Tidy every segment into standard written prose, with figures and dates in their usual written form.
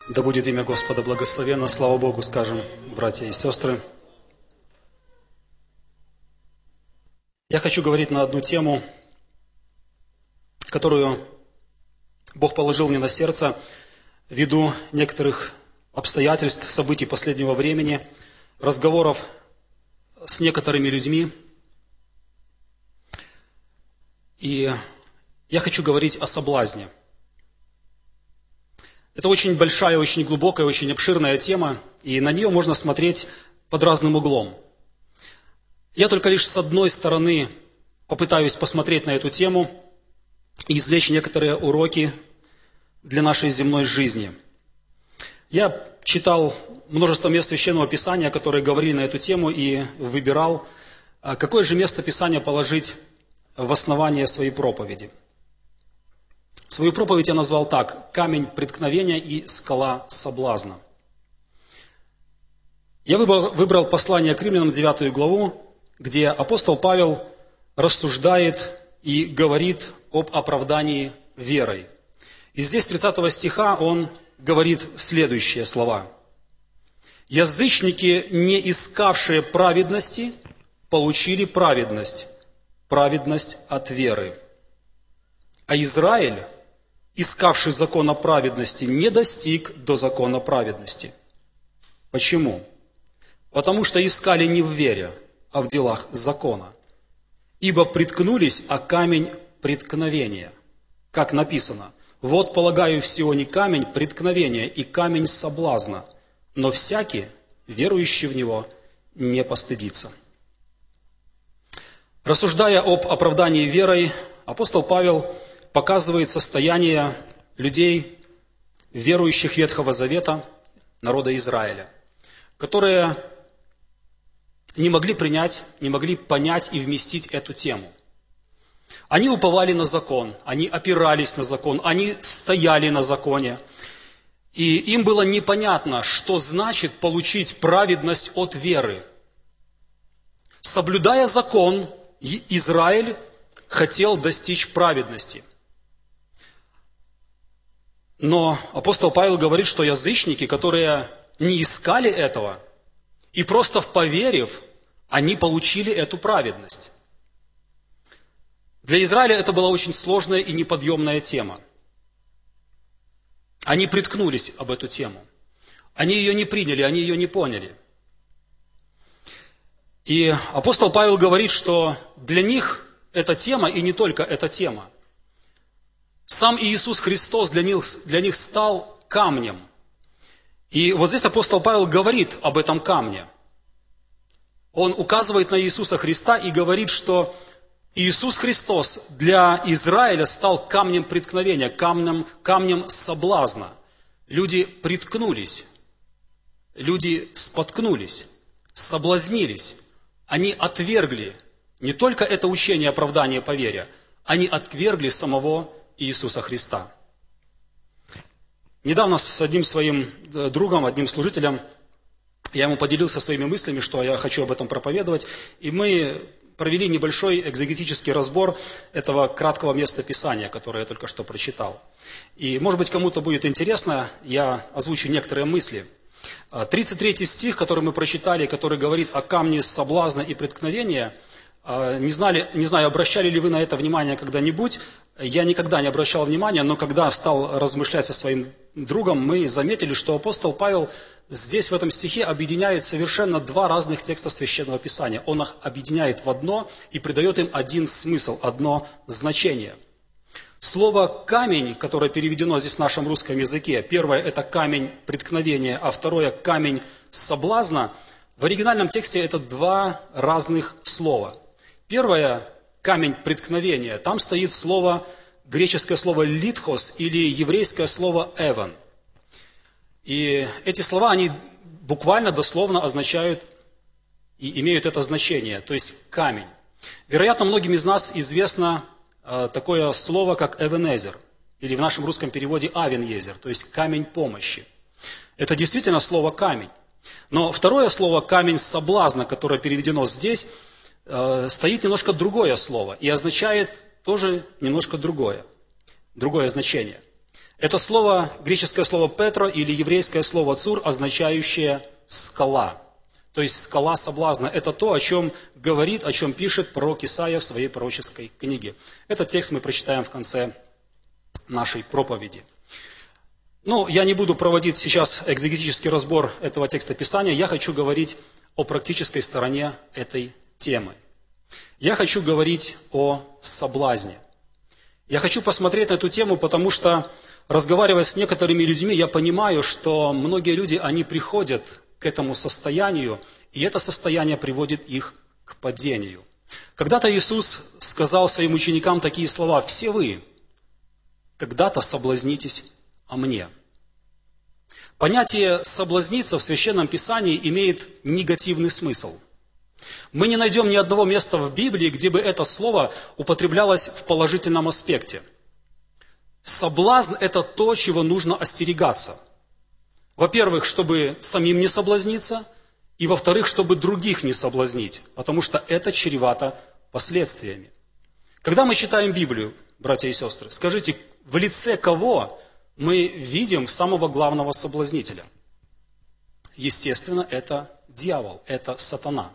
Да будет имя Господа благословенно. Слава Богу, скажем, братья и сестры. Я хочу говорить на одну тему, которую Бог положил мне на сердце ввиду некоторых обстоятельств, событий последнего времени, разговоров с некоторыми людьми. И я хочу говорить о соблазне. Это очень большая, очень глубокая, очень обширная тема, и на нее можно смотреть под разным углом. Я только лишь с одной стороны попытаюсь посмотреть на эту тему и извлечь некоторые уроки для нашей земной жизни. Я читал множество мест Священного Писания, которые говорили на эту тему, и выбирал, какое же место Писания положить в основание своей проповеди. Свою проповедь я назвал так: «Камень преткновения и скала соблазна». Я выбрал послание к Римлянам, 9 главу, где апостол Павел рассуждает и говорит об оправдании верой. И здесь, 30 стиха, он говорит следующие слова. «Язычники, не искавшие праведности, получили праведность, праведность от веры. А Израиль, искавший закона праведности, не достиг до закона праведности». Почему? Потому что искали не в вере, а в делах закона. Ибо приткнулись о камень преткновения. Как написано: «Вот полагаю в Сионе камень преткновения и камень соблазна, но всякий, верующий в него, не постыдится». Рассуждая об оправдании верой, апостол Павел показывает состояние людей, верующих Ветхого Завета, народа Израиля, которые не могли принять, не могли понять и вместить эту тему. Они уповали на закон, они опирались на закон, они стояли на законе. И им было непонятно, что значит получить праведность от веры. Соблюдая закон, Израиль хотел достичь праведности. Но апостол Павел говорит, что язычники, которые не искали этого, и просто поверив, они получили эту праведность. Для Израиля это была очень сложная и неподъемная тема. Они приткнулись об эту тему. Они ее не приняли, они ее не поняли. И апостол Павел говорит, что для них эта тема, и не только эта тема. Сам Иисус Христос для них стал камнем. И вот здесь апостол Павел говорит об этом камне. Он указывает на Иисуса Христа и говорит, что Иисус Христос для Израиля стал камнем преткновения, камнем соблазна. Люди приткнулись, люди споткнулись, соблазнились. Они отвергли не только это учение оправдания по вере, они отвергли самого Иисуса Христа. Недавно с одним своим другом, одним служителем, я ему поделился своими мыслями, что я хочу об этом проповедовать, и мы провели небольшой экзегетический разбор этого краткого места Писания, которое я только что прочитал. И, может быть, кому-то будет интересно, я озвучу некоторые мысли. 33 стих, который мы прочитали, который говорит о камне соблазна и преткновения, не знаю, обращали ли вы на это внимание когда-нибудь. Я никогда не обращал внимания, но когда стал размышлять со своим другом, мы заметили, что апостол Павел здесь в этом стихе объединяет совершенно два разных текста Священного Писания. Он их объединяет в одно и придает им один смысл, одно значение. Слово «камень», которое переведено здесь в нашем русском языке, первое – это камень преткновения, а второе – камень соблазна, в оригинальном тексте это два разных слова. Первое – камень преткновения, там стоит греческое слово «литхос» или еврейское слово «эван». И эти слова, они буквально, дословно означают и имеют это значение, то есть камень. Вероятно, многим из нас известно такое слово, как «эвенезер», или в нашем русском переводе «авенезер», то есть камень помощи. Это действительно слово «камень». Но второе слово «камень соблазна», которое переведено здесь, стоит немножко другое слово и означает тоже немножко другое значение. Это слово, греческое слово «петро» или еврейское слово «цур», означающее «скала». То есть скала соблазна – это то, о чем говорит, о чем пишет пророк Исаия в своей пророческой книге. Этот текст мы прочитаем в конце нашей проповеди. Я не буду проводить сейчас экзегетический разбор этого текста Писания, я хочу говорить о практической стороне этой темы. Я хочу говорить о соблазне. Я хочу посмотреть на эту тему, потому что, разговаривая с некоторыми людьми, я понимаю, что многие люди, они приходят к этому состоянию, и это состояние приводит их к падению. Когда-то Иисус сказал своим ученикам такие слова: «Все вы когда-то соблазнитесь о мне». Понятие «соблазниться» в Священном Писании имеет негативный смысл. Мы не найдем ни одного места в Библии, где бы это слово употреблялось в положительном аспекте. Соблазн – это то, чего нужно остерегаться. Во-первых, чтобы самим не соблазниться, и во-вторых, чтобы других не соблазнить, потому что это чревато последствиями. Когда мы читаем Библию, братья и сестры, скажите, в лице кого мы видим самого главного соблазнителя? Естественно, это дьявол, это сатана.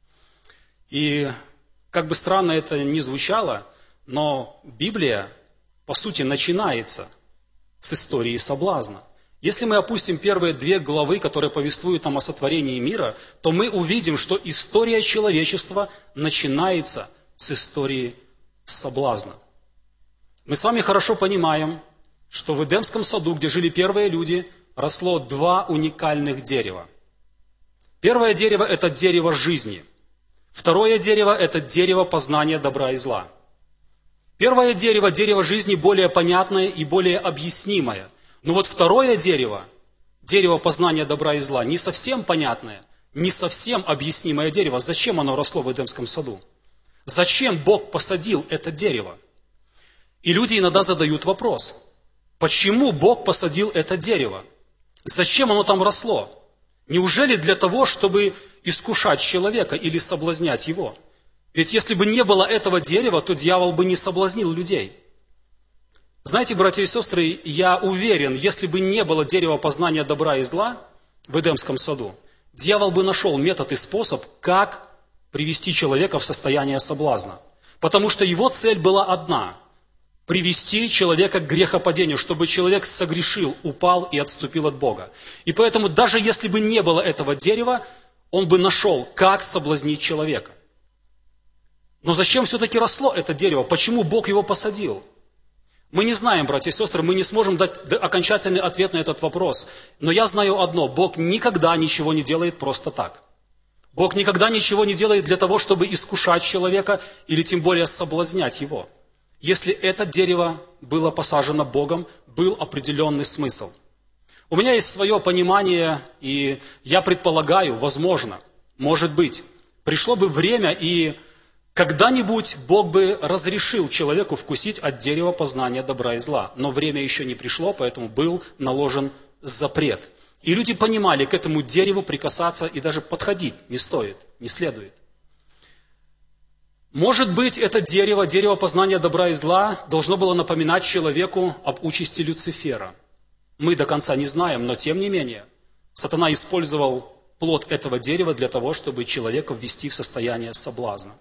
И как бы странно это ни звучало, но Библия, по сути, начинается с истории соблазна. Если мы опустим первые 2 главы, которые повествуют нам о сотворении мира, то мы увидим, что история человечества начинается с истории соблазна. Мы с вами хорошо понимаем, что в Эдемском саду, где жили первые люди, росло 2 уникальных дерева. Первое дерево – это дерево жизни. Второе дерево – это дерево познания добра и зла. Первое дерево – дерево жизни более понятное и более объяснимое. Но вот второе дерево, дерево познания добра и зла, не совсем понятное, не совсем объяснимое дерево. Зачем оно росло в Эдемском саду? Зачем Бог посадил это дерево? И люди иногда задают вопрос: почему Бог посадил это дерево? Зачем оно там росло? Неужели для того, чтобы искушать человека или соблазнять его? Ведь если бы не было этого дерева, то дьявол бы не соблазнил людей. Знаете, братья и сестры, я уверен, если бы не было дерева познания добра и зла в Эдемском саду, дьявол бы нашел метод и способ, как привести человека в состояние соблазна. Потому что его цель была одна – привести человека к грехопадению, чтобы человек согрешил, упал и отступил от Бога. И поэтому даже если бы не было этого дерева, он бы нашел, как соблазнить человека. Но зачем все-таки росло это дерево? Почему Бог его посадил? Мы не знаем, братья и сестры, мы не сможем дать окончательный ответ на этот вопрос. Но я знаю одно: Бог никогда ничего не делает просто так. Бог никогда ничего не делает для того, чтобы искушать человека или тем более соблазнять его. Если это дерево было посажено Богом, был определенный смысл. У меня есть свое понимание, и я предполагаю, возможно, может быть, пришло бы время, и когда-нибудь Бог бы разрешил человеку вкусить от дерева познания добра и зла. Но время еще не пришло, поэтому был наложен запрет. И люди понимали, к этому дереву прикасаться и даже подходить не стоит, не следует. Может быть, это дерево, дерево познания добра и зла, должно было напоминать человеку об участи Люцифера. Мы до конца не знаем, но тем не менее, сатана использовал плод этого дерева для того, чтобы человека ввести в состояние соблазна.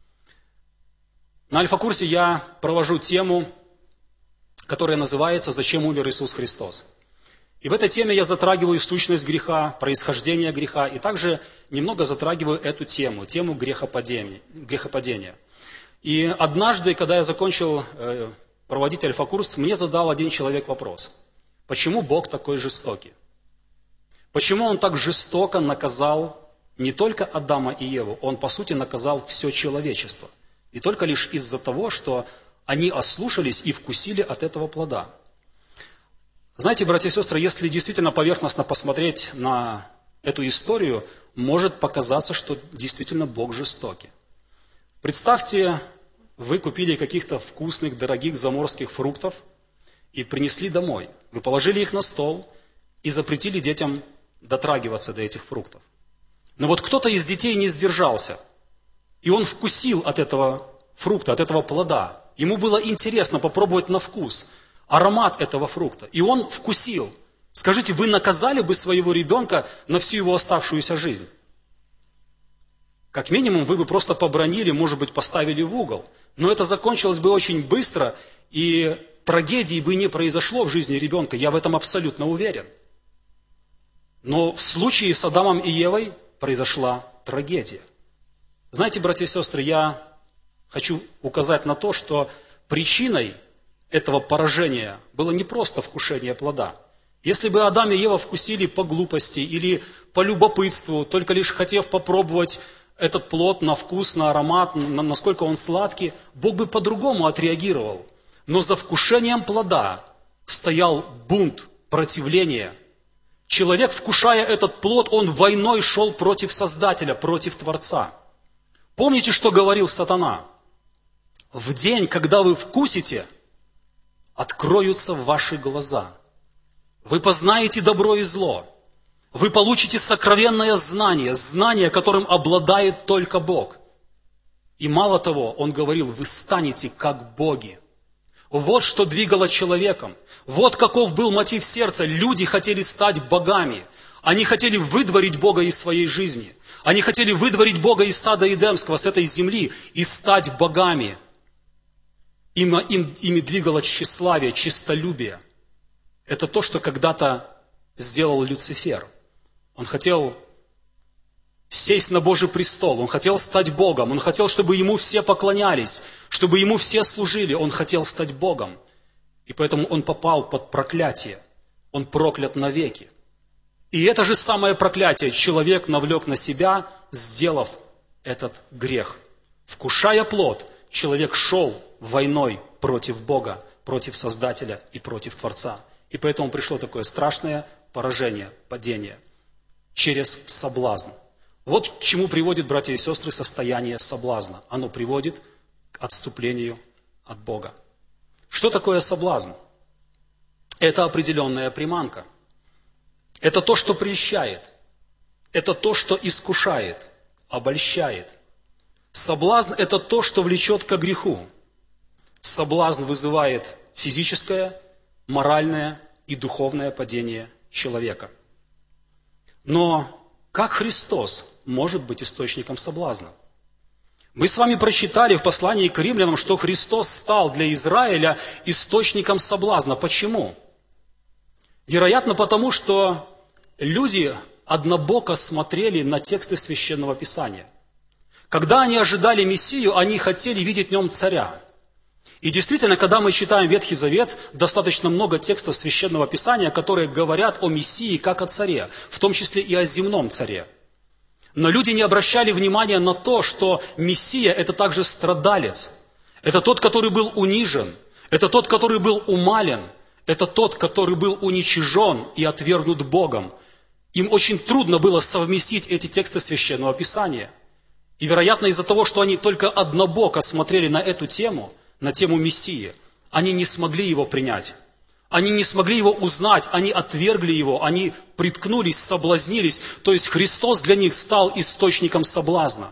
На Альфа-курсе я провожу тему, которая называется «Зачем умер Иисус Христос?». И в этой теме я затрагиваю сущность греха, происхождение греха, и также немного затрагиваю эту тему, тему грехопадения. И однажды, когда я закончил проводить Альфа-курс, мне задал один человек вопрос: почему Бог такой жестокий? Почему Он так жестоко наказал не только Адама и Еву, Он, по сути, наказал все человечество? И только лишь из-за того, что они ослушались и вкусили от этого плода. Знаете, братья и сестры, если действительно поверхностно посмотреть на эту историю, может показаться, что действительно Бог жестокий. Представьте, вы купили каких-то вкусных, дорогих заморских фруктов и принесли домой. Вы положили их на стол и запретили детям дотрагиваться до этих фруктов. Но вот кто-то из детей не сдержался, и он вкусил от этого фрукта, от этого плода. Ему было интересно попробовать на вкус. аромат этого фрукта. И он вкусил. Скажите, вы наказали бы своего ребенка на всю его оставшуюся жизнь? Как минимум, вы бы просто побранили, может быть, поставили в угол. Но это закончилось бы очень быстро, и трагедии бы не произошло в жизни ребенка. Я в этом абсолютно уверен. Но в случае с Адамом и Евой произошла трагедия. Знаете, братья и сестры, я хочу указать на то, что причиной этого поражения было не просто вкушение плода. Если бы Адам и Ева вкусили по глупости или по любопытству, только лишь хотев попробовать этот плод на вкус, на аромат, насколько он сладкий, Бог бы по-другому отреагировал. Но за вкушением плода стоял бунт, противление. Человек, вкушая этот плод, он войной шел против Создателя, против Творца. Помните, что говорил сатана? В день, когда вы вкусите, откроются ваши глаза. Вы познаете добро и зло. Вы получите сокровенное знание, знание, которым обладает только Бог. И мало того, он говорил, вы станете как боги. Вот что двигало человеком. Вот каков был мотив сердца. Люди хотели стать богами. Они хотели выдворить Бога из своей жизни. Они хотели выдворить Бога из сада Эдемского, с этой земли, и стать богами. Ими двигало тщеславие, честолюбие. Это то, что когда-то сделал Люцифер. Он хотел сесть на Божий престол, он хотел стать Богом, он хотел, чтобы ему все поклонялись, чтобы ему все служили, он хотел стать Богом. И поэтому он попал под проклятие, он проклят навеки. И это же самое проклятие человек навлек на себя, сделав этот грех. Вкушая плод, человек шел войной против Бога, против Создателя и против Творца. И поэтому пришло такое страшное поражение, падение через соблазн. Вот к чему приводит, братья и сестры, состояние соблазна. Оно приводит к отступлению от Бога. Что такое соблазн? Это определенная приманка. Это то, что прельщает. Это то, что искушает, обольщает. Соблазн – это то, что влечет ко греху. Соблазн вызывает физическое, моральное и духовное падение человека. Но как Христос может быть источником соблазна? Мы с вами прочитали в послании к римлянам, что Христос стал для Израиля источником соблазна. Почему? Вероятно, потому что люди однобоко смотрели на тексты Священного Писания. Когда они ожидали Мессию, они хотели видеть в нем царя. И действительно, когда мы читаем Ветхий Завет, достаточно много текстов Священного Писания, которые говорят о Мессии как о царе, в том числе и о земном царе. Но люди не обращали внимания на то, что Мессия – это также страдалец. Это тот, который был унижен. Это тот, который был умален. Это тот, который был уничижен и отвергнут Богом. Им очень трудно было совместить эти тексты Священного Писания. И, вероятно, из-за того, что они только однобоко смотрели на эту тему, на тему Мессии, они не смогли его принять. Они не смогли его узнать, они отвергли его, они приткнулись, соблазнились. То есть Христос для них стал источником соблазна.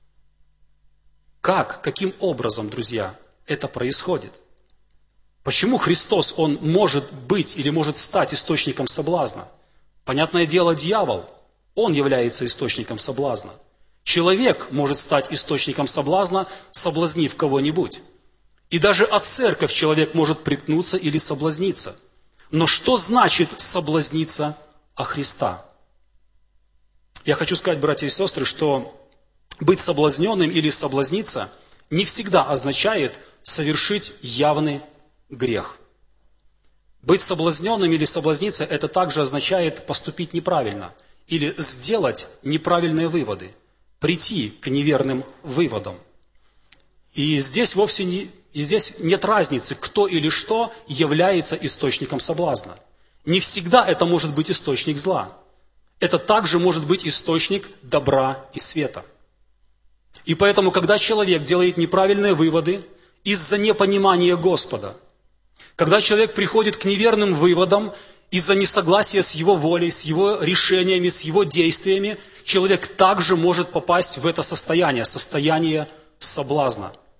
Как, каким образом, друзья, это происходит? Почему Христос, Он может быть или может стать источником соблазна? Понятное дело, дьявол, он является источником соблазна. Человек может стать источником соблазна, соблазнив кого-нибудь. И даже от церковь человек может приткнуться или соблазниться. Но что значит соблазниться о Христа? Я хочу сказать, братья и сестры, что быть соблазненным или соблазниться не всегда означает совершить явный грех. Быть соблазненным или соблазниться – это также означает поступить неправильно или сделать неправильные выводы, прийти к неверным выводам. И здесь здесь нет разницы, кто или что является источником соблазна. Не всегда это может быть источник зла. Это также может быть источник добра и света. И поэтому, когда человек делает неправильные выводы из-за непонимания Господа, когда человек приходит к неверным выводам из-за несогласия с его волей, с его решениями, с его действиями, человек также может попасть в это состояние соблазна.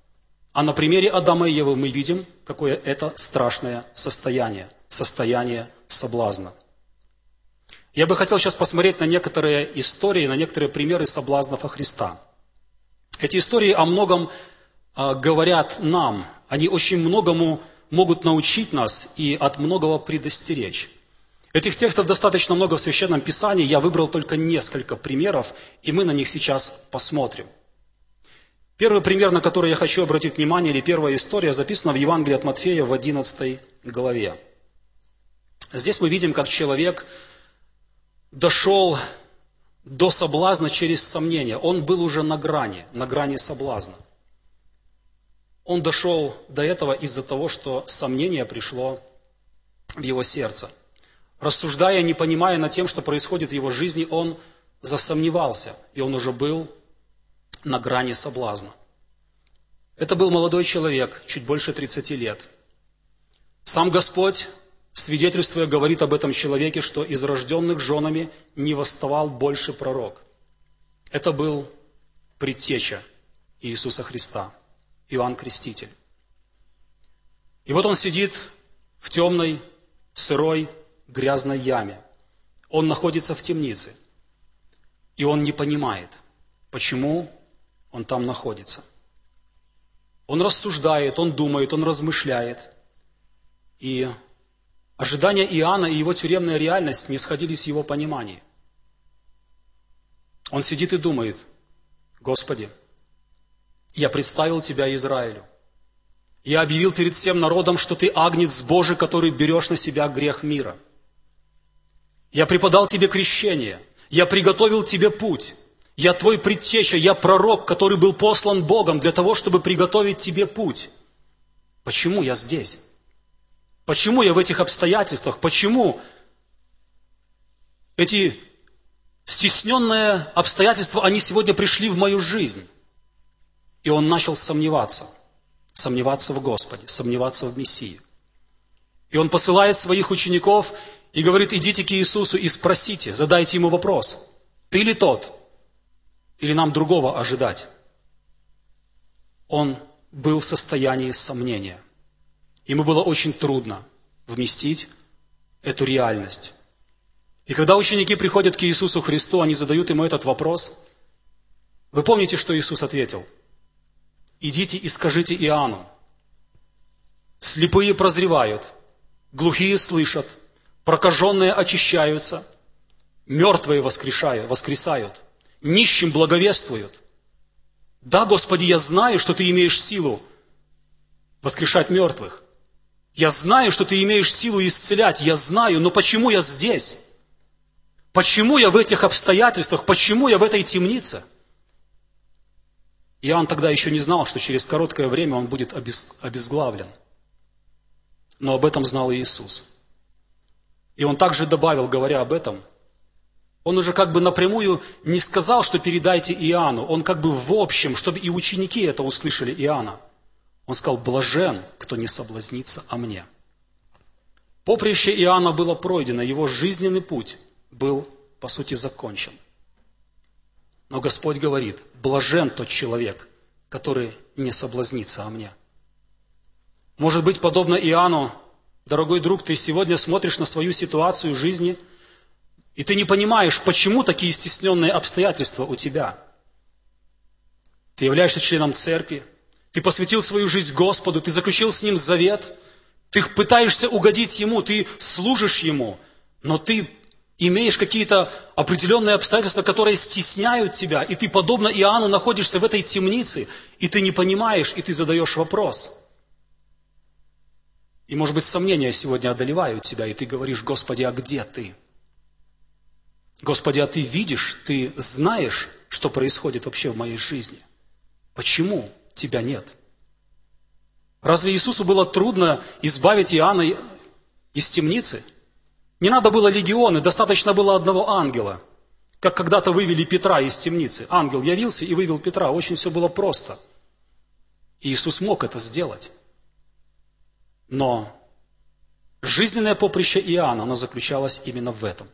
А на примере Адама и Евы мы видим, какое это страшное состояние соблазна. Я бы хотел сейчас посмотреть на некоторые истории, на некоторые примеры соблазнов во Христа. Эти истории о многом говорят нам, они очень многому могут научить нас и от многого предостеречь. Этих текстов достаточно много в Священном Писании, я выбрал только несколько примеров, и мы на них сейчас посмотрим. Первый пример, на который я хочу обратить внимание, или первая история, записана в Евангелии от Матфея в 11 главе. Здесь мы видим, как человек дошел до соблазна через сомнение. Он был уже на грани соблазна. Он дошел до этого из-за того, что сомнение пришло в его сердце. Рассуждая, не понимая над тем, что происходит в его жизни, он засомневался, и он уже был на грани соблазна. Это был молодой человек, чуть больше 30 лет. Сам Господь, свидетельствуя, говорит об этом человеке, что из рожденных женами не восставал больше пророк. Это был предтеча Иисуса Христа, Иоанн Креститель. И вот он сидит в темной, сырой, грязной яме. Он находится в темнице. И он не понимает, почему он там находится. Он рассуждает, он думает, он размышляет. И ожидания Иоанна и его тюремная реальность не сходились с его пониманием. Он сидит и думает: Господи, я представил Тебя Израилю. Я объявил перед всем народом, что Ты агнец Божий, который берешь на себя грех мира. Я преподал Тебе крещение. Я приготовил Тебе путь. Я Твой предтеча, я пророк, который был послан Богом для того, чтобы приготовить Тебе путь. Почему я здесь? Почему я в этих обстоятельствах? Почему эти стесненные обстоятельства, они сегодня пришли в мою жизнь? И он начал сомневаться в Господе, сомневаться в Мессии. И он посылает своих учеников и говорит: идите к Иисусу и спросите, задайте ему вопрос: ты ли тот? Или нам другого ожидать? Он был в состоянии сомнения. Ему было очень трудно вместить эту реальность. И когда ученики приходят к Иисусу Христу, они задают ему этот вопрос. Вы помните, что Иисус ответил? Идите и скажите Иоанну: слепые прозревают, глухие слышат, прокаженные очищаются, мертвые воскресают, нищим благовествуют. Да, Господи, я знаю, что Ты имеешь силу воскрешать мертвых. Я знаю, что Ты имеешь силу исцелять. Я знаю, но почему я здесь? Почему я в этих обстоятельствах? Почему я в этой темнице? Иоанн тогда еще не знал, что через короткое время он будет обезглавлен. Но об этом знал Иисус. И он также добавил, говоря об этом, он уже как бы напрямую не сказал, что передайте Иоанну. Он как бы в общем, чтобы и ученики это услышали Иоанна. Он сказал: блажен, кто не соблазнится о мне. Поприще Иоанна было пройдено, его жизненный путь был, по сути, закончен. Но Господь говорит: блажен тот человек, который не соблазнится о мне. Может быть, подобно Иоанну, дорогой друг, ты сегодня смотришь на свою ситуацию в жизни, и ты не понимаешь, почему такие стесненные обстоятельства у тебя. Ты являешься членом церкви, ты посвятил свою жизнь Господу, ты заключил с Ним завет, ты пытаешься угодить Ему, ты служишь Ему, но ты имеешь какие-то определенные обстоятельства, которые стесняют тебя, и ты, подобно Иоанну, находишься в этой темнице, и ты не понимаешь, и ты задаешь вопрос. И, может быть, сомнения сегодня одолевают тебя, и ты говоришь: Господи, а где Ты? Господи, а Ты видишь, Ты знаешь, что происходит вообще в моей жизни? Почему Тебя нет? Разве Иисусу было трудно избавить Иоанна из темницы? Не надо было легионы, достаточно было одного ангела. Как когда-то вывели Петра из темницы. Ангел явился и вывел Петра. Очень все было просто. И Иисус мог это сделать. Но жизненное поприще Иоанна, оно заключалось именно в этом.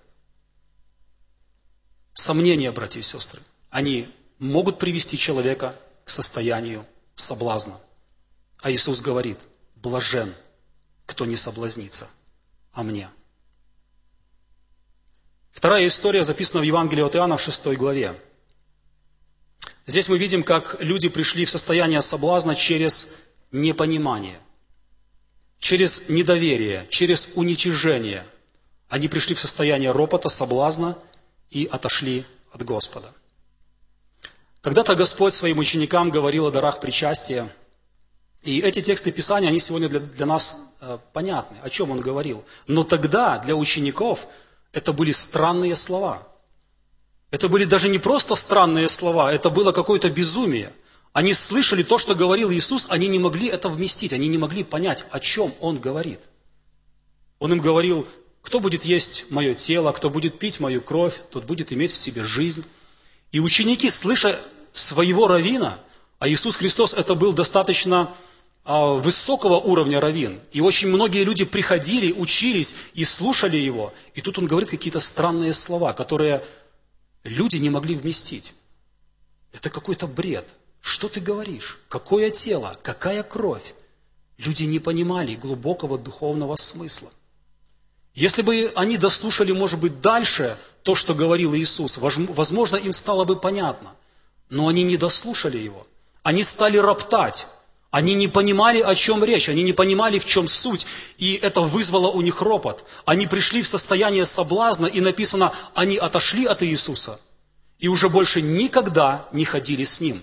Сомнения, братья и сестры, они могут привести человека к состоянию соблазна. А Иисус говорит: блажен, кто не соблазнится о мне. Вторая история записана в Евангелии от Иоанна в 6 главе. Здесь мы видим, как люди пришли в состояние соблазна через непонимание, через недоверие, через уничижение. Они пришли в состояние ропота, соблазна и отошли от Господа. Когда-то Господь своим ученикам говорил о дарах причастия. И эти тексты Писания, они сегодня для нас понятны, о чем Он говорил. Но тогда для учеников это были странные слова. Это были даже не просто странные слова, это было какое-то безумие. Они слышали то, что говорил Иисус, они не могли это вместить, они не могли понять, о чем Он говорит. Он им говорил: кто будет есть мое тело, кто будет пить мою кровь, тот будет иметь в себе жизнь. И ученики, слыша своего раввина, а Иисус Христос это был достаточно высокого уровня раввин, и очень многие люди приходили, учились и слушали его, и тут он говорит какие-то странные слова, которые люди не могли вместить. Это какой-то бред. Что ты говоришь? Какое тело? Какая кровь? Люди не понимали глубокого духовного смысла. Если бы они дослушали, может быть, дальше то, что говорил Иисус, возможно, им стало бы понятно. Но они не дослушали его. Они стали роптать. Они не понимали, о чем речь. Они не понимали, в чем суть. И это вызвало у них ропот. Они пришли в состояние соблазна, и написано, они отошли от Иисуса и уже больше никогда не ходили с Ним.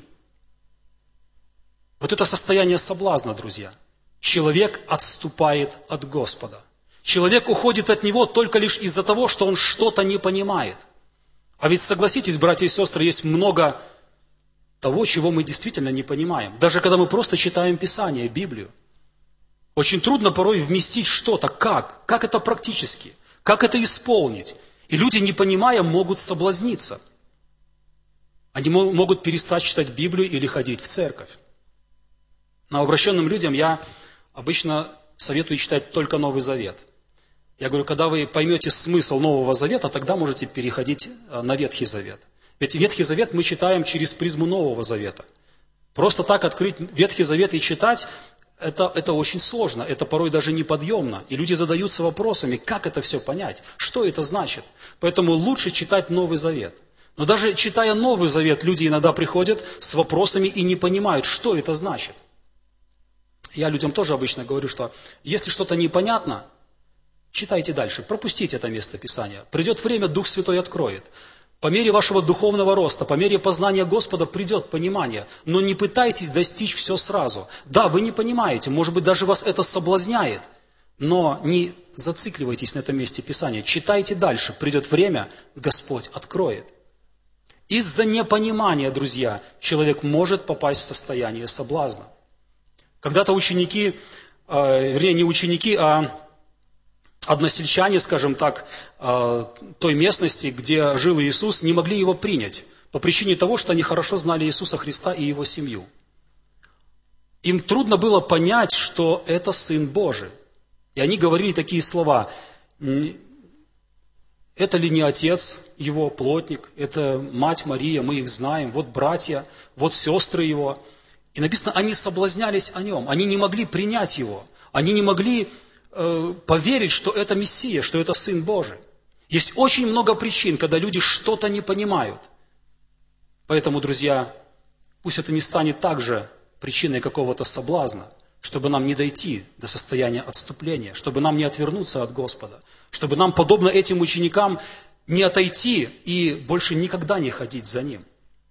Вот это состояние соблазна, друзья. Человек отступает от Господа. Человек уходит от Него только лишь из-за того, что он что-то не понимает. А ведь согласитесь, братья и сестры, есть много того, чего мы действительно не понимаем. Даже когда мы просто читаем Писание, Библию. Очень трудно порой вместить что-то. Как это практически? Как это исполнить? И люди, не понимая, могут соблазниться. Они могут перестать читать Библию или ходить в церковь. Но обращенным людям я обычно советую читать только Новый Завет. Я говорю, когда вы поймете смысл Нового Завета, тогда можете переходить на Ветхий Завет. Ведь Ветхий Завет мы читаем через призму Нового Завета. Просто так открыть Ветхий Завет и читать, это очень сложно, это порой даже неподъемно. И люди задаются вопросами, как это все понять, что это значит. Поэтому лучше читать Новый Завет. Но даже читая Новый Завет, люди иногда приходят с вопросами и не понимают, что это значит. Я людям тоже обычно говорю, что если что-то непонятно, читайте дальше, пропустите это место Писания. Придет время, Дух Святой откроет. По мере вашего духовного роста, по мере познания Господа придет понимание. Но не пытайтесь достичь все сразу. Да, вы не понимаете, может быть, даже вас это соблазняет. Но не зацикливайтесь на этом месте Писания. Читайте дальше. Придет время, Господь откроет. Из-за непонимания, друзья, человек может попасть в состояние соблазна. Когда-то ученики, вернее, не ученики, а односельчане, скажем так, той местности, где жил Иисус, не могли Его принять по причине того, что они хорошо знали Иисуса Христа и Его семью. Им трудно было понять, что это Сын Божий. И они говорили такие слова: это ли не отец Его, плотник, это мать Мария, мы их знаем, вот братья, вот сестры Его. И написано, они соблазнялись о Нем, они не могли принять Его, они не могли поверить, что это Мессия, что это Сын Божий. Есть очень много причин, когда люди что-то не понимают. Поэтому, друзья, пусть это не станет также причиной какого-то соблазна, чтобы нам не дойти до состояния отступления, чтобы нам не отвернуться от Господа, чтобы нам, подобно этим ученикам, не отойти и больше никогда не ходить за Ним.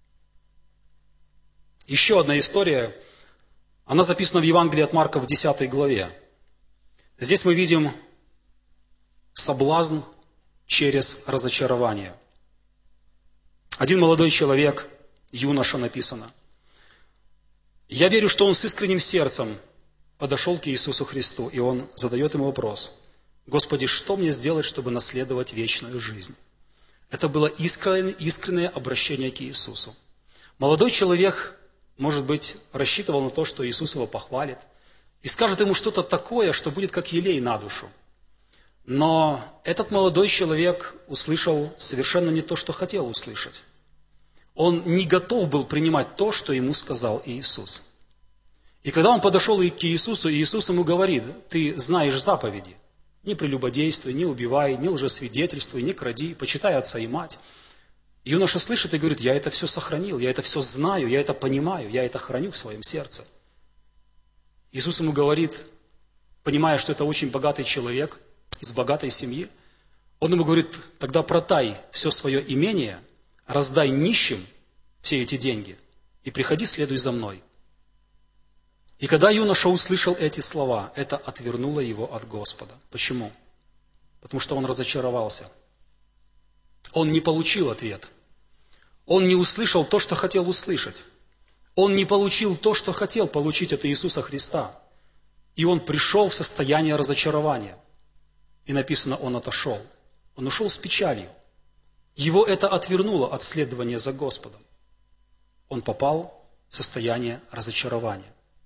Еще одна история, она записана в Евангелии от Марка в 10 главе. Здесь мы видим соблазн через разочарование. Один молодой человек, юноша написано, я верю, что он с искренним сердцем подошел к Иисусу Христу, и он задает ему вопрос: Господи, что мне сделать, чтобы наследовать вечную жизнь? Это было искреннее обращение к Иисусу. Молодой человек, может быть, рассчитывал на то, что Иисус его похвалит и скажет ему что-то такое, что будет как елей на душу. Но этот молодой человек услышал совершенно не то, что хотел услышать. Он не готов был принимать то, что ему сказал Иисус. И когда он подошел к Иисусу, Иисус ему говорит: ты знаешь заповеди. Не прелюбодействуй, не убивай, не лжесвидетельствуй, не кради, почитай отца и мать. И юноша слышит и говорит: я это все сохранил, я это все знаю, я это понимаю, я это храню в своем сердце. Иисус ему говорит, понимая, что это очень богатый человек, из богатой семьи, он ему говорит: тогда продай все свое имение, раздай нищим все эти деньги и приходи, следуй за мной. И когда юноша услышал эти слова, это отвернуло его от Господа. Почему? Потому что он разочаровался. Он не получил ответ. Он не услышал то, что хотел услышать. Он не получил то, что хотел получить от Иисуса Христа. И он пришел в состояние разочарования. И написано, он отошел. Он ушел с печалью. Его это отвернуло от следования за Господом. Он попал в состояние разочарования.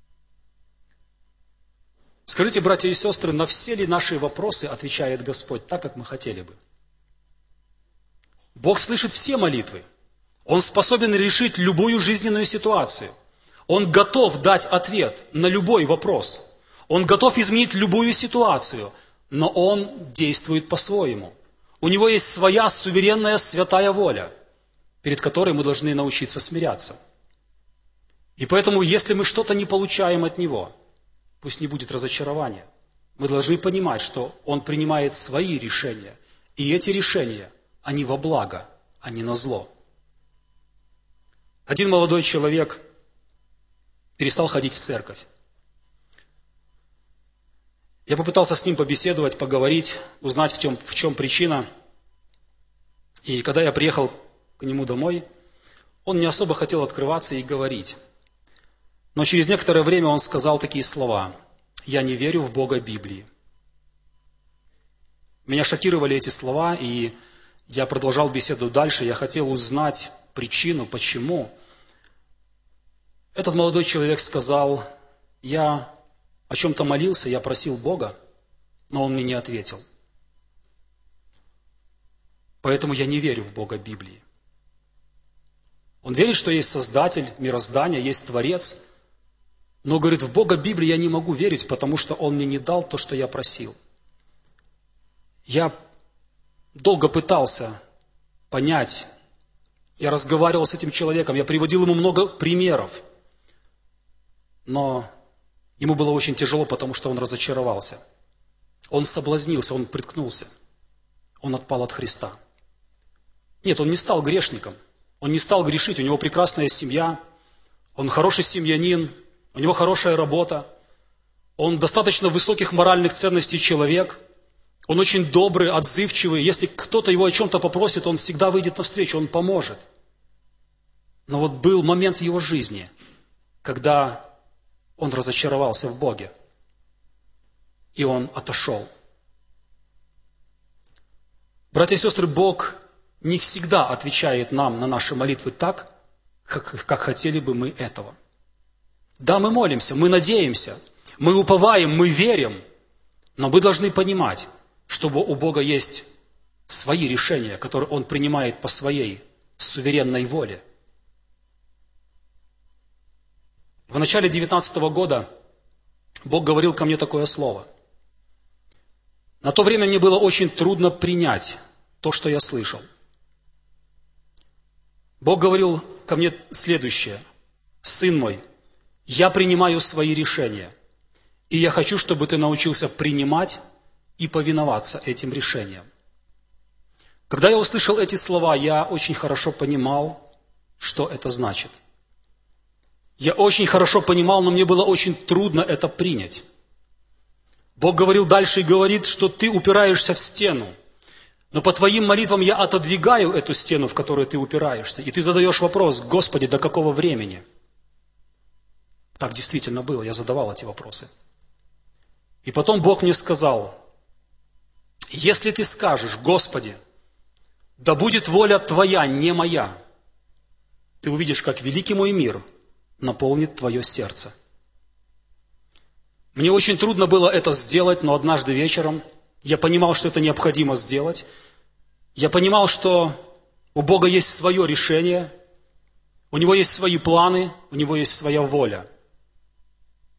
Скажите, братья и сестры, на все ли наши вопросы отвечает Господь так, как мы хотели бы? Бог слышит все молитвы. Он способен решить любую жизненную ситуацию. Он готов дать ответ на любой вопрос. Он готов изменить любую ситуацию, но Он действует по-своему. У Него есть своя суверенная святая воля, перед которой мы должны научиться смиряться. И поэтому, если мы что-то не получаем от Него, пусть не будет разочарования. Мы должны понимать, что Он принимает свои решения. И эти решения, они во благо, а не на зло. Один молодой человек перестал ходить в церковь. Я попытался с ним побеседовать, поговорить, узнать, в чем причина. И когда я приехал к нему домой, он не особо хотел открываться и говорить. Но через некоторое время он сказал такие слова: «Я не верю в Бога Библии». Меня шокировали эти слова, и я продолжал беседу дальше. Я хотел узнать причину, почему. Этот молодой человек сказал: «Я о чем-то молился, я просил Бога, но Он мне не ответил. Поэтому я не верю в Бога Библии». Он верит, что есть Создатель мироздания, есть Творец, но, говорит, в Бога Библии я не могу верить, потому что Он мне не дал то, что я просил. Я долго пытался понять, я разговаривал с этим человеком, я приводил ему много примеров, но ему было очень тяжело, потому что он разочаровался. Он соблазнился, он приткнулся, он отпал от Христа. Нет, он не стал грешником, он не стал грешить, у него прекрасная семья, он хороший семьянин, у него хорошая работа, он достаточно высоких моральных ценностей человек, он очень добрый, отзывчивый. Если кто-то его о чем-то попросит, он всегда выйдет навстречу, он поможет. Но вот был момент в его жизни, когда он разочаровался в Боге, и он отошел. Братья и сестры, Бог не всегда отвечает нам на наши молитвы так, как хотели бы мы этого. Да, мы молимся, мы надеемся, мы уповаем, мы верим, но мы должны понимать, что у Бога есть свои решения, которые Он принимает по своей суверенной воле. В начале 2019 года Бог говорил ко мне такое слово. На то время мне было очень трудно принять то, что я слышал. Бог говорил ко мне следующее: «Сын мой, я принимаю свои решения, и я хочу, чтобы ты научился принимать и повиноваться этим решениям». Когда я услышал эти слова, я очень хорошо понимал, что это значит. Я очень хорошо понимал, но мне было очень трудно это принять. Бог говорил дальше и говорит, что ты упираешься в стену, но по твоим молитвам я отодвигаю эту стену, в которую ты упираешься, и ты задаешь вопрос: «Господи, до какого времени?» Так действительно было, я задавал эти вопросы. И потом Бог мне сказал: «Если ты скажешь: Господи, да будет воля Твоя, не моя, ты увидишь, как великий мой мир наполнит твое сердце». Мне очень трудно было это сделать, но однажды вечером я понимал, что это необходимо сделать. Я понимал, что у Бога есть свое решение, у Него есть свои планы, у Него есть своя воля.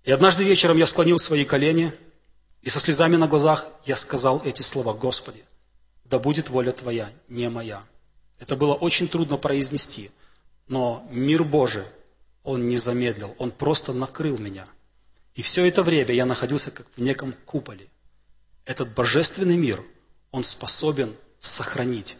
И однажды вечером я склонил свои колени, и со слезами на глазах я сказал эти слова: «Господи, да будет воля Твоя, не моя». Это было очень трудно произнести, но мир Божий, Он не замедлил, Он просто накрыл меня. И все это время я находился как в неком куполе. Этот божественный мир, он способен сохранить.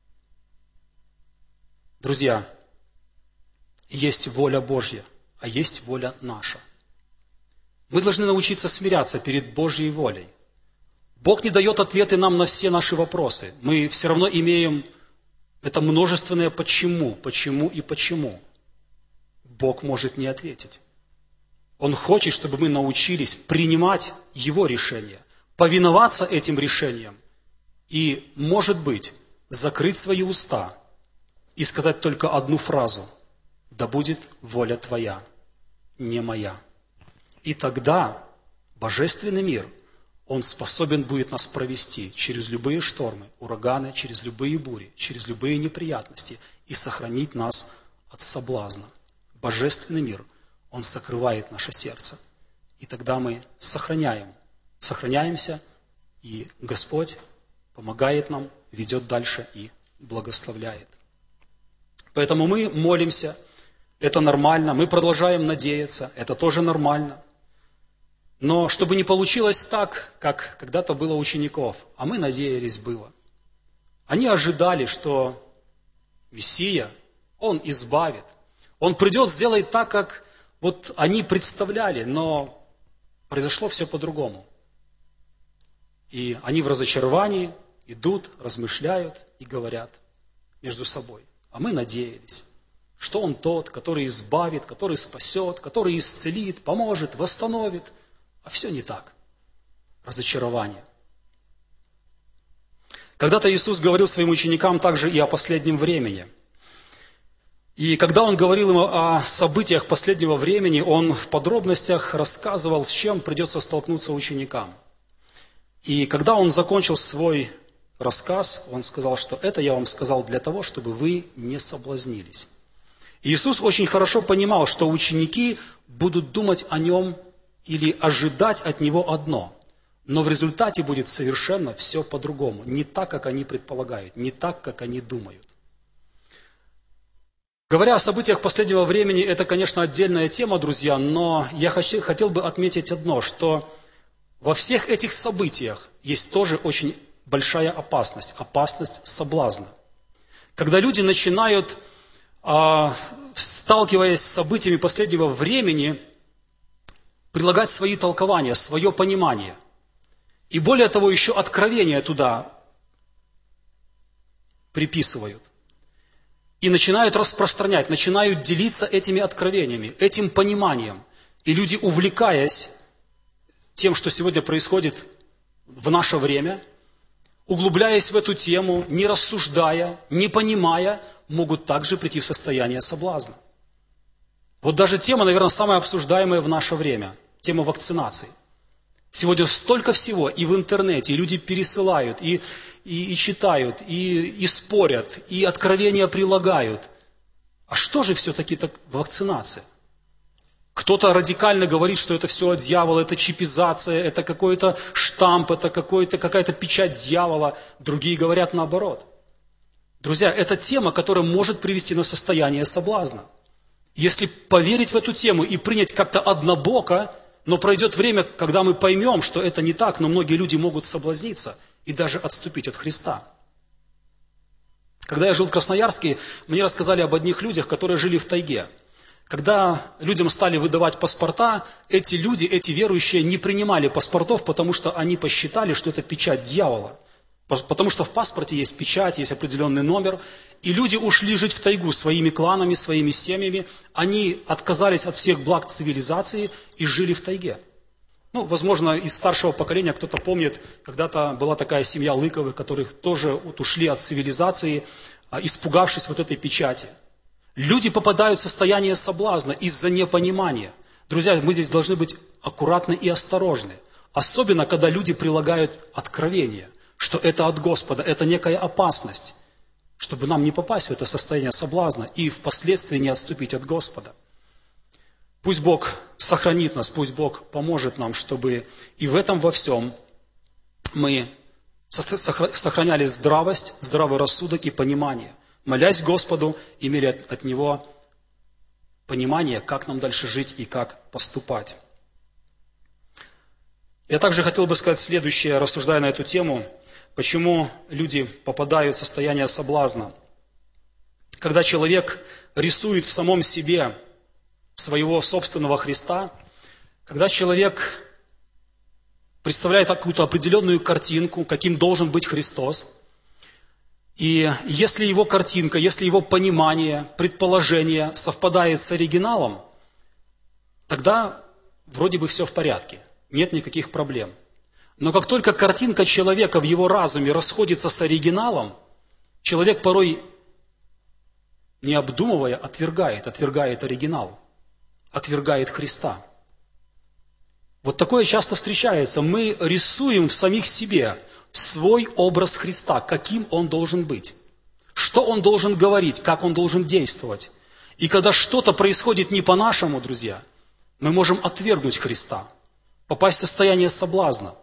Друзья, есть воля Божья, а есть воля наша. Мы должны научиться смиряться перед Божьей волей. Бог не дает ответы нам на все наши вопросы. Мы все равно имеем это множественное «почему», «почему» и «почему». Бог может не ответить. Он хочет, чтобы мы научились принимать Его решения, повиноваться этим решениям и, может быть, закрыть свои уста и сказать только одну фразу: «Да будет воля Твоя, не моя». И тогда божественный мир, он способен будет нас провести через любые штормы, ураганы, через любые бури, через любые неприятности и сохранить нас от соблазна. Божественный мир, он сокрывает наше сердце. И тогда мы сохраняемся, и Господь помогает нам, ведет дальше и благословляет. Поэтому мы молимся, это нормально, мы продолжаем надеяться, это тоже нормально. Но чтобы не получилось так, как когда-то было у учеников, а мы надеялись было. Они ожидали, что Мессия, Он избавит, Он придет, сделает так, как вот они представляли, но произошло все по-другому. И они в разочаровании идут, размышляют и говорят между собой: а мы надеялись, что Он тот, который избавит, который спасет, который исцелит, поможет, восстановит. А все не так. Разочарование. Когда-то Иисус говорил своим ученикам также и о последнем времени. И когда Он говорил им о событиях последнего времени, Он в подробностях рассказывал, с чем придется столкнуться ученикам. И когда Он закончил свой рассказ, Он сказал, что это я вам сказал для того, чтобы вы не соблазнились. И Иисус очень хорошо понимал, что ученики будут думать о Нем или ожидать от Него одно, но в результате будет совершенно все по-другому, не так, как они предполагают, не так, как они думают. Говоря о событиях последнего времени, это, конечно, отдельная тема, друзья, но я хотел бы отметить одно, что во всех этих событиях есть тоже очень большая опасность соблазна. Когда люди начинают, сталкиваясь с событиями последнего времени, предлагать свои толкования, свое понимание. И более того, еще откровения туда приписывают. И начинают распространять, начинают делиться этими откровениями, этим пониманием. И люди, увлекаясь тем, что сегодня происходит в наше время, углубляясь в эту тему, не рассуждая, не понимая, могут также прийти в состояние соблазна. Вот даже тема, наверное, самая обсуждаемая в наше время, тема вакцинации. Сегодня столько всего и в интернете, и люди пересылают, и читают, и спорят, и откровения прилагают. А что же все-таки так вакцинация? Кто-то радикально говорит, что это все от дьявола, это чипизация, это какой-то штамп, это какая-то печать дьявола. Другие говорят наоборот. Друзья, это тема, которая может привести нас в состояние соблазна. Если поверить в эту тему и принять как-то однобоко, но пройдет время, когда мы поймем, что это не так, но многие люди могут соблазниться и даже отступить от Христа. Когда я жил в Красноярске, мне рассказали об одних людях, которые жили в тайге. Когда людям стали выдавать паспорта, эти люди, эти верующие не принимали паспортов, потому что они посчитали, что это печать дьявола. Потому что в паспорте есть печать, есть определенный номер. И люди ушли жить в тайгу своими кланами, своими семьями. Они отказались от всех благ цивилизации и жили в тайге. Ну, возможно, из старшего поколения кто-то помнит, когда-то была такая семья Лыковых, которых тоже ушли от цивилизации, испугавшись вот этой печати. Люди попадают в состояние соблазна из-за непонимания. Друзья, мы здесь должны быть аккуратны и осторожны. Особенно, когда люди прилагают откровение, что это от Господа, это некая опасность, чтобы нам не попасть в это состояние соблазна и впоследствии не отступить от Господа. Пусть Бог сохранит нас, пусть Бог поможет нам, чтобы и в этом во всем мы сохраняли здравость, здравый рассудок и понимание. Молясь Господу, имели от Него понимание, как нам дальше жить и как поступать. Я также хотел бы сказать следующее, рассуждая на эту тему, почему люди попадают в состояние соблазна. Когда человек рисует в самом себе своего собственного Христа, когда человек представляет какую-то определенную картинку, каким должен быть Христос, и если его картинка, если его понимание, предположение совпадает с оригиналом, тогда вроде бы все в порядке, нет никаких проблем. Но как только картинка человека в его разуме расходится с оригиналом, человек порой, не обдумывая, отвергает оригинал, отвергает Христа. Вот такое часто встречается. Мы рисуем в самих себе свой образ Христа, каким Он должен быть, что Он должен говорить, как Он должен действовать. И когда что-то происходит не по-нашему, друзья, мы можем отвергнуть Христа, попасть в состояние соблазна.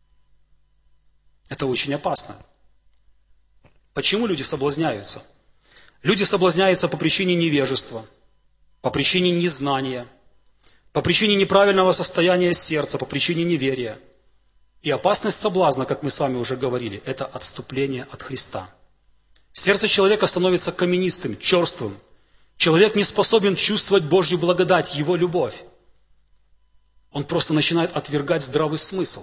Это очень опасно. Почему люди соблазняются? Люди соблазняются по причине невежества, по причине незнания, по причине неправильного состояния сердца, по причине неверия. И опасность соблазна, как мы с вами уже говорили, это отступление от Христа. Сердце человека становится каменистым, черствым. Человек не способен чувствовать Божью благодать, Его любовь. Он просто начинает отвергать здравый смысл.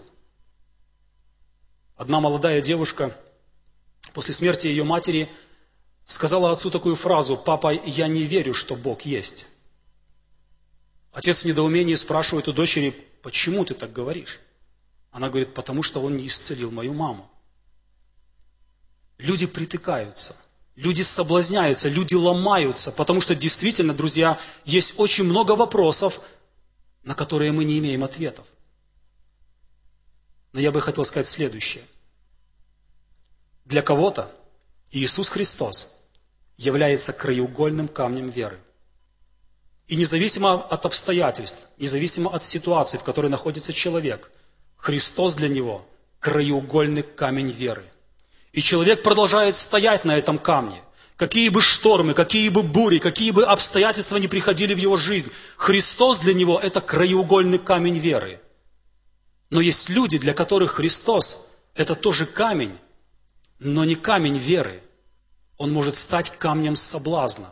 Одна молодая девушка после смерти ее матери сказала отцу такую фразу: «Папа, я не верю, что Бог есть». Отец в недоумении спрашивает у дочери: «Почему ты так говоришь?» Она говорит: «Потому что Он не исцелил мою маму». Люди притыкаются, люди соблазняются, люди ломаются, потому что действительно, друзья, есть очень много вопросов, на которые мы не имеем ответов. Но я бы хотел сказать следующее. Для кого-то Иисус Христос является краеугольным камнем веры. И независимо от обстоятельств, независимо от ситуации, в которой находится человек, Христос для него краеугольный камень веры. И человек продолжает стоять на этом камне. Какие бы штормы, какие бы бури, какие бы обстоятельства ни приходили в его жизнь, Христос для него это краеугольный камень веры. Но есть люди, для которых Христос это тоже камень, но не камень веры. Он может стать камнем соблазна.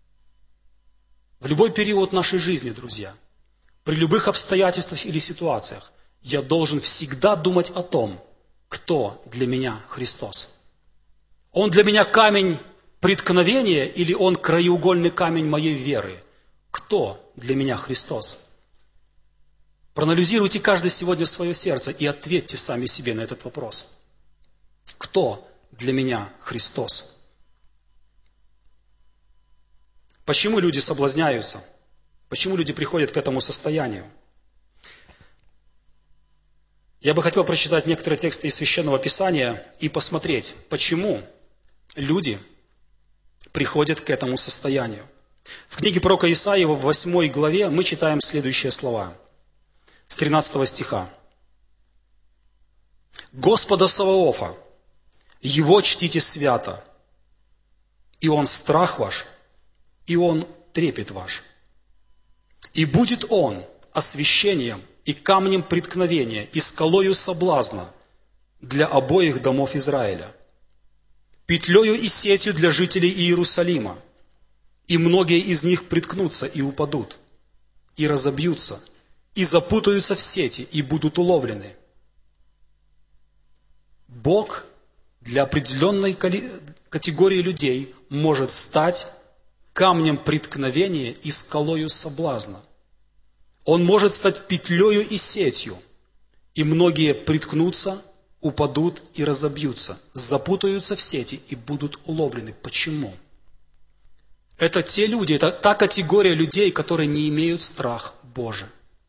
В любой период нашей жизни, друзья, при любых обстоятельствах или ситуациях, я должен всегда думать о том, кто для меня Христос. Он для меня камень преткновения или Он краеугольный камень моей веры? Кто для меня Христос? Проанализируйте каждый сегодня свое сердце и ответьте сами себе на этот вопрос. Кто для меня Христос? Почему люди соблазняются? Почему люди приходят к этому состоянию? Я бы хотел прочитать некоторые тексты из Священного Писания и посмотреть, почему люди приходят к этому состоянию. В книге пророка Исаии в 8 главе мы читаем следующие слова, с 13 стиха. «Господа Саваофа, Его чтите свято, и Он страх ваш, и Он трепет ваш. И будет Он освящением и камнем преткновения, и скалою соблазна для обоих домов Израиля, петлею и сетью для жителей Иерусалима, и многие из них приткнутся и упадут, и разобьются, и запутаются в сети, и будут уловлены». Бог для определенной категории людей может стать камнем преткновения и скалою соблазна. Он может стать петлею и сетью, и многие приткнутся, упадут и разобьются, запутаются в сети и будут уловлены. Почему? Это те люди, это та категория людей, которые не имеют страх Божий.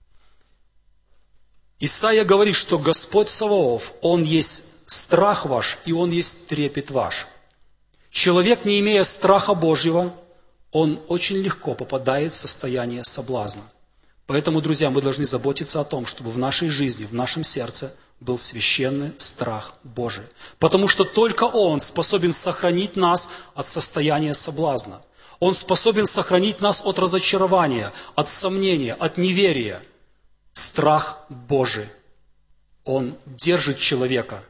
Исаия говорит, что Господь Саваоф, Он есть страх ваш, и Он есть трепет ваш. Человек, не имея страха Божьего, он очень легко попадает в состояние соблазна. Поэтому, друзья, мы должны заботиться о том, чтобы в нашей жизни, в нашем сердце был священный страх Божий. Потому что только Он способен сохранить нас от состояния соблазна. Он способен сохранить нас от разочарования, от сомнения, от неверия. Страх Божий, он держит человека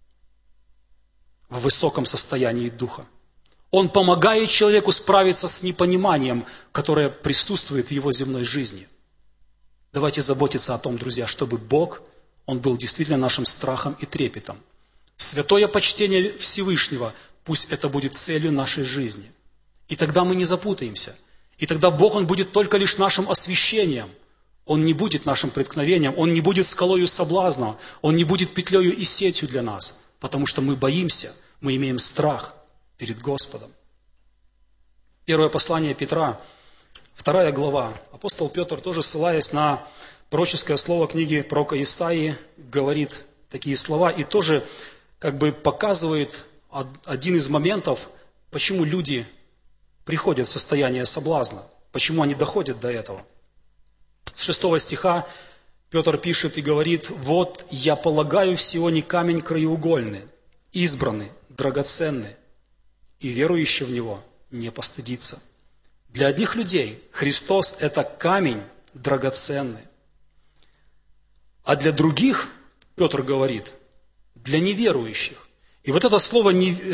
в высоком состоянии духа. Он помогает человеку справиться с непониманием, которое присутствует в его земной жизни. Давайте заботиться о том, друзья, чтобы Бог, Он был действительно нашим страхом и трепетом. Святое почтение Всевышнего, пусть это будет целью нашей жизни. И тогда мы не запутаемся. И тогда Бог, Он будет только лишь нашим освящением. Он не будет нашим преткновением, Он не будет скалою соблазна, Он не будет петлею и сетью для нас, потому что мы боимся, мы имеем страх перед Господом. Первое послание Петра, 2 глава. Апостол Петр, тоже ссылаясь на пророческое слово книги пророка Исаии, говорит такие слова и тоже показывает один из моментов, почему люди приходят в состояние соблазна, почему они доходят до этого. С 6 стиха Петр пишет и говорит: «Вот я полагаю в Сионе камень краеугольный, избранный, драгоценный, и верующий в Него не постыдится». Для одних людей Христос – это камень драгоценный, а для других, Петр говорит, для неверующих. И вот это слово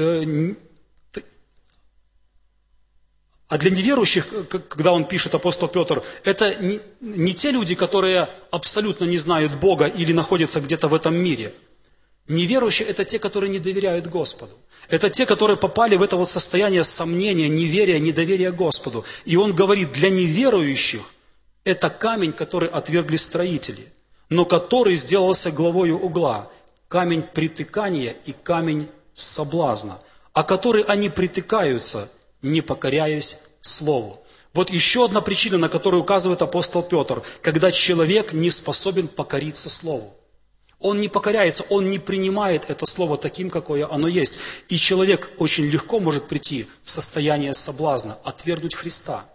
А для неверующих, когда он пишет, апостол Петр, это не те люди, которые абсолютно не знают Бога или находятся где-то в этом мире. Неверующие – это те, которые не доверяют Господу. Это те, которые попали в это вот состояние сомнения, неверия, недоверия Господу. И он говорит, для неверующих это камень, который отвергли строители, но который сделался главою угла, камень притыкания и камень соблазна, а который они притыкаются, не покоряясь Слову. Вот еще одна причина, на которую указывает апостол Петр, когда человек не способен покориться Слову. Он не покоряется, он не принимает это Слово таким, какое оно есть. И человек очень легко может прийти в состояние соблазна, отвергнуть Христа.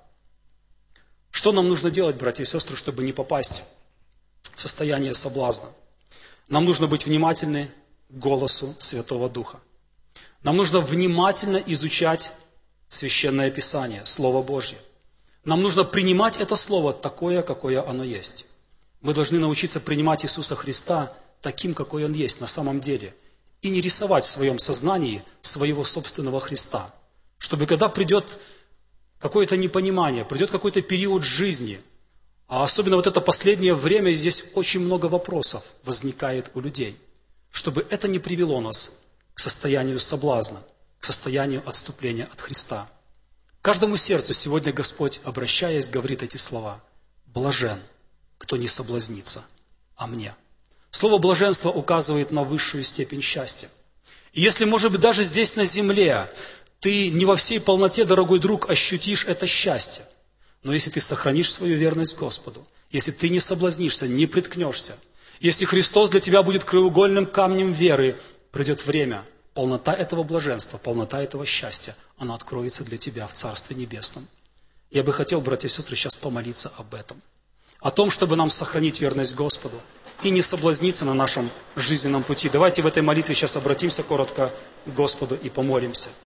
Что нам нужно делать, братья и сестры, чтобы не попасть в состояние соблазна? Нам нужно быть внимательны к голосу Святого Духа. Нам нужно внимательно изучать Священное Писание, Слово Божье. Нам нужно принимать это Слово такое, какое оно есть. Мы должны научиться принимать Иисуса Христа таким, какой Он есть на самом деле. И не рисовать в своем сознании своего собственного Христа. Чтобы когда придет какое-то непонимание, придет какой-то период жизни, а особенно вот это последнее время, здесь очень много вопросов возникает у людей. Чтобы это не привело нас к состоянию соблазна, к состоянию отступления от Христа. Каждому сердцу сегодня Господь, обращаясь, говорит эти слова: «Блажен, кто не соблазнится о мне». Слово «блаженство» указывает на высшую степень счастья. И если, может быть, даже здесь на земле ты не во всей полноте, дорогой друг, ощутишь это счастье, но если ты сохранишь свою верность Господу, если ты не соблазнишься, не приткнешься, если Христос для тебя будет краеугольным камнем веры, придет время, полнота этого блаженства, полнота этого счастья, она откроется для тебя в Царстве Небесном. Я бы хотел, братья и сестры, сейчас помолиться об этом. О том, чтобы нам сохранить верность Господу и не соблазниться на нашем жизненном пути. Давайте в этой молитве сейчас обратимся коротко к Господу и помолимся.